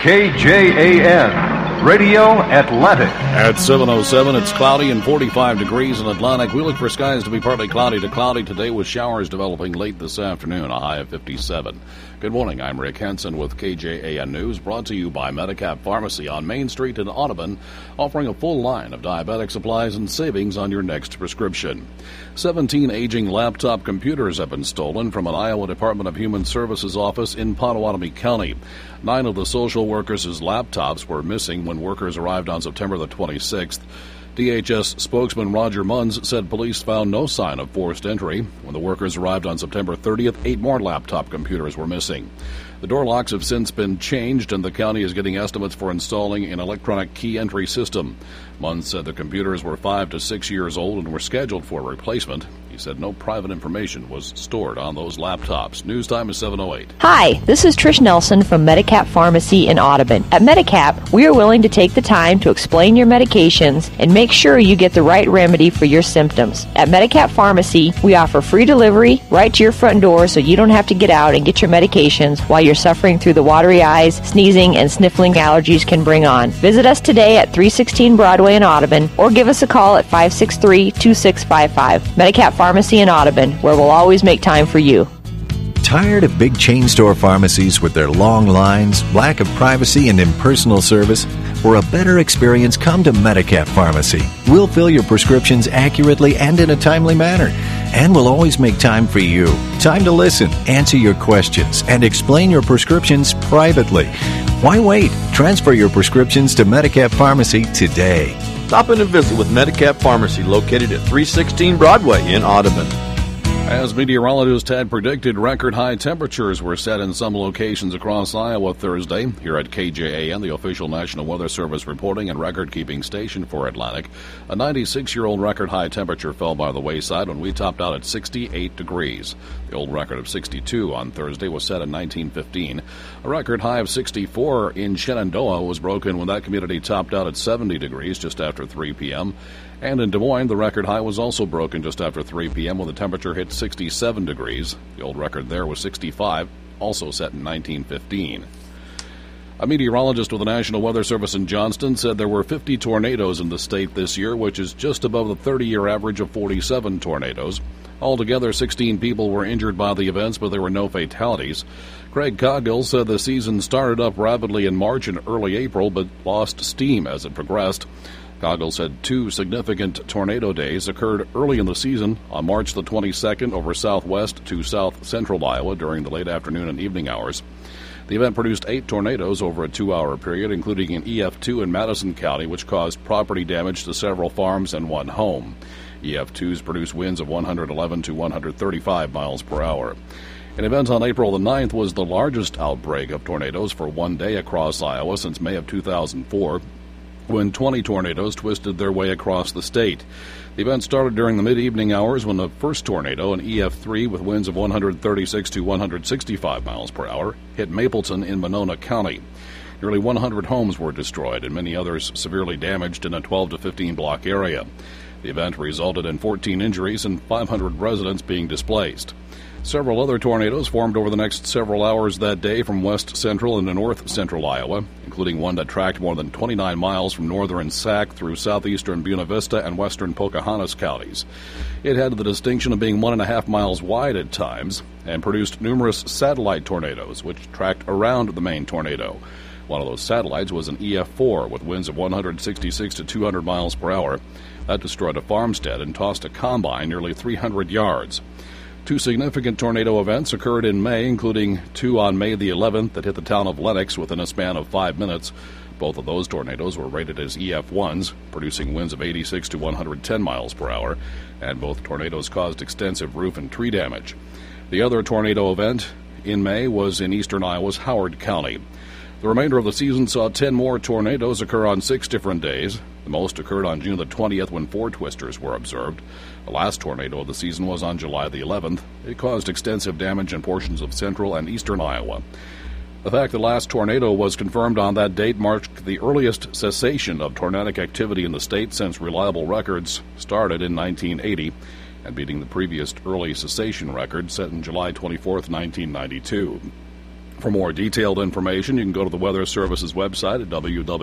KJAN, Radio Atlantic. At 7:07, it's cloudy and 45 degrees in Atlantic. We look for skies to be partly cloudy to cloudy today with showers developing late this afternoon, a high of 57. Good morning, I'm Rick Henson with KJAN News, brought to you by Medicap Pharmacy on Main Street in Audubon, offering a full line of diabetic supplies and savings on your next prescription. 17 aging laptop computers have been stolen from an Iowa Department of Human Services office in Potawatomi County. 9 of the social workers' laptops were missing when workers arrived on September the 26th. DHS spokesman Roger Munns said police found no sign of forced entry. When the workers arrived on September 30th, 8 more laptop computers were missing. The door locks have since been changed, and the county is getting estimates for installing an electronic key entry system. Munns said the computers were 5 to 6 years old and were scheduled for replacement. He said no private information was stored on those laptops. News time is 7:08. Hi, this is Trish Nelson from Medicap Pharmacy in Audubon. At Medicap, we are willing to take the time to explain your medications and make sure you get the right remedy for your symptoms. At Medicap Pharmacy, we offer free delivery right to your front door so you don't have to get out and get your medications while you're suffering through the watery eyes, sneezing, and sniffling allergies can bring on. Visit us today at 316 Broadway in Audubon or give us a call at 563-2655. Medicap Pharmacy in Audubon, where we'll always make time for you. Tired of big chain store pharmacies with their long lines, lack of privacy, and impersonal service? For a better experience, come to Medicap Pharmacy. We'll fill your prescriptions accurately and in a timely manner. And we'll always make time for you. Time to listen, answer your questions, and explain your prescriptions privately. Why wait? Transfer your prescriptions to Medicap Pharmacy today. Stop in and visit with Medicap Pharmacy, located at 316 Broadway in Audubon. As meteorologists had predicted, record high temperatures were set in some locations across Iowa Thursday. Here at KJAN, the official National Weather Service reporting and record-keeping station for Atlantic, a 96-year-old record high temperature fell by the wayside when we topped out at 68 degrees. The old record of 62 on Thursday was set in 1915. A record high of 64 in Shenandoah was broken when that community topped out at 70 degrees just after 3 p.m. And in Des Moines, the record high was also broken just after 3 p.m. when the temperature hit 67 degrees. The old record there was 65, also set in 1915. A meteorologist with the National Weather Service in Johnston said there were 50 tornadoes in the state this year, which is just above the 30-year average of 47 tornadoes. Altogether, 16 people were injured by the events, but there were no fatalities. Craig Cogdill said the season started up rapidly in March and early April, but lost steam as it progressed. Cogdill said 2 significant tornado days occurred early in the season on March the 22nd over southwest to south-central Iowa during the late afternoon and evening hours. The event produced 8 tornadoes over a 2-hour period, including an EF2 in Madison County, which caused property damage to several farms and 1 home. EF2s produced winds of 111 to 135 miles per hour. An event on April the 9th was the largest outbreak of tornadoes for one day across Iowa since May of 2004. When 20 tornadoes twisted their way across the state. The event started during the mid-evening hours when the first tornado, an EF3 with winds of 136 to 165 miles per hour, hit Mapleton in Monona County. Nearly 100 homes were destroyed and many others severely damaged in a 12 to 15 block area. The event resulted in 14 injuries and 500 residents being displaced. Several other tornadoes formed over the next several hours that day from west central into north central Iowa, including one that tracked more than 29 miles from northern Sac through southeastern Buena Vista and western Pocahontas counties. It had the distinction of being 1.5 miles wide at times and produced numerous satellite tornadoes, which tracked around the main tornado. One of those satellites was an EF4 with winds of 166 to 200 miles per hour. That destroyed a farmstead and tossed a combine nearly 300 yards. 2 significant tornado events occurred in May, including 2 on May the 11th that hit the town of Lennox within a span of 5 minutes. Both of those tornadoes were rated as EF1s, producing winds of 86 to 110 miles per hour, and both tornadoes caused extensive roof and tree damage. The other tornado event in May was in eastern Iowa's Howard County. The remainder of the season saw 10 more tornadoes occur on 6 different days. The most occurred on June the 20th when 4 twisters were observed. The last tornado of the season was on July the 11th. It caused extensive damage in portions of central and eastern Iowa. The fact the last tornado was confirmed on that date marked the earliest cessation of tornadic activity in the state since reliable records started in 1980, and beating the previous early cessation record set in July 24, 1992. For more detailed information, you can go to the Weather Service's website at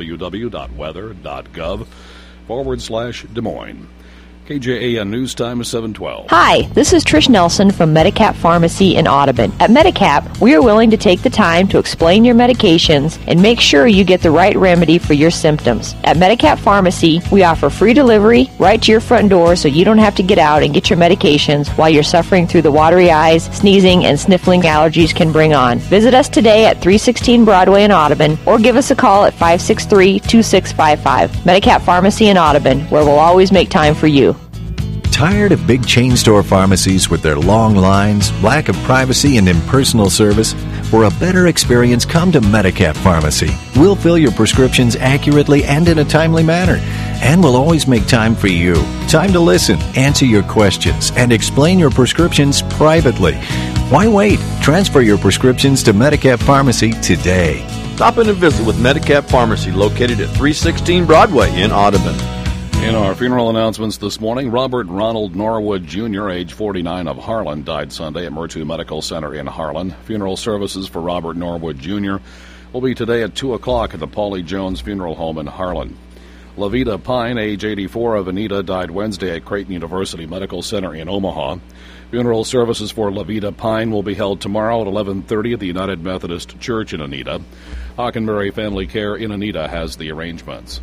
www.weather.gov/Des Moines. KJAN News Time is 7:12. Hi, this is Trish Nelson from Medicap Pharmacy in Audubon. At Medicap, we are willing to take the time to explain your medications and make sure you get the right remedy for your symptoms. At Medicap Pharmacy, we offer free delivery right to your front door so you don't have to get out and get your medications while you're suffering through the watery eyes, sneezing, and sniffling allergies can bring on. Visit us today at 316 Broadway in Audubon or give us a call at 563-2655. Medicap Pharmacy in Audubon, where we'll always make time for you. Tired of big chain store pharmacies with their long lines, lack of privacy, and impersonal service? For a better experience, come to Medicap Pharmacy. We'll fill your prescriptions accurately and in a timely manner. And we'll always make time for you. Time to listen, answer your questions, and explain your prescriptions privately. Why wait? Transfer your prescriptions to Medicap Pharmacy today. Stop in and visit with Medicap Pharmacy, located at 316 Broadway in Audubon. In our funeral announcements this morning, Robert Ronald Norwood Jr., age 49, of Harlan, died Sunday at Murtu Medical Center in Harlan. Funeral services for Robert Norwood Jr. will be today at 2 o'clock at the Paulie Jones Funeral Home in Harlan. Lavita Pine, age 84, of Anita, died Wednesday at Creighton University Medical Center in Omaha. Funeral services for Lavita Pine will be held tomorrow at 11:30 at the United Methodist Church in Anita. Hockenberry Family Care in Anita has the arrangements.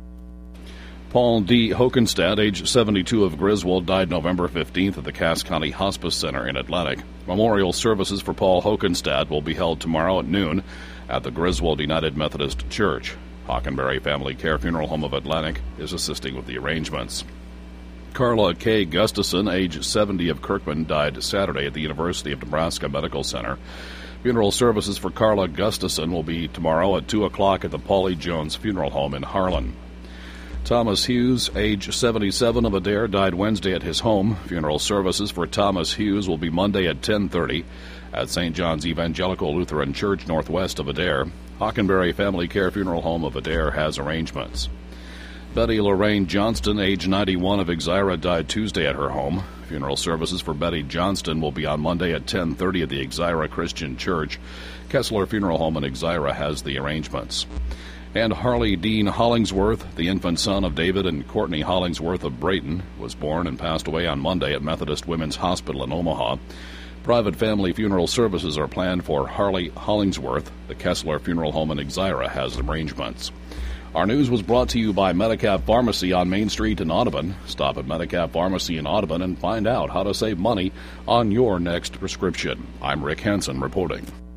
Paul D. Hokenstad, age 72, of Griswold, died November 15th at the Cass County Hospice Center in Atlantic. Memorial services for Paul Hokenstad will be held tomorrow at noon at the Griswold United Methodist Church. Hockenberry Family Care Funeral Home of Atlantic is assisting with the arrangements. Carla K. Gustafson, age 70, of Kirkman, died Saturday at the University of Nebraska Medical Center. Funeral services for Carla Gustafson will be tomorrow at 2 o'clock at the Paulie Jones Funeral Home in Harlan. Thomas Hughes, age 77, of Adair, died Wednesday at his home. Funeral services for Thomas Hughes will be Monday at 10:30 at St. John's Evangelical Lutheran Church northwest of Adair. Hockenberry Family Care Funeral Home of Adair has arrangements. Betty Lorraine Johnston, age 91, of Exira, died Tuesday at her home. Funeral services for Betty Johnston will be on Monday at 10:30 at the Exira Christian Church. Kessler Funeral Home in Exira has the arrangements. And Harley Dean Hollingsworth, the infant son of David and Courtney Hollingsworth of Brayton, was born and passed away on Monday at Methodist Women's Hospital in Omaha. Private family funeral services are planned for Harley Hollingsworth. The Kessler Funeral Home in Exira has arrangements. Our news was brought to you by Medicap Pharmacy on Main Street in Audubon. Stop at Medicap Pharmacy in Audubon and find out how to save money on your next prescription. I'm Rick Hansen reporting.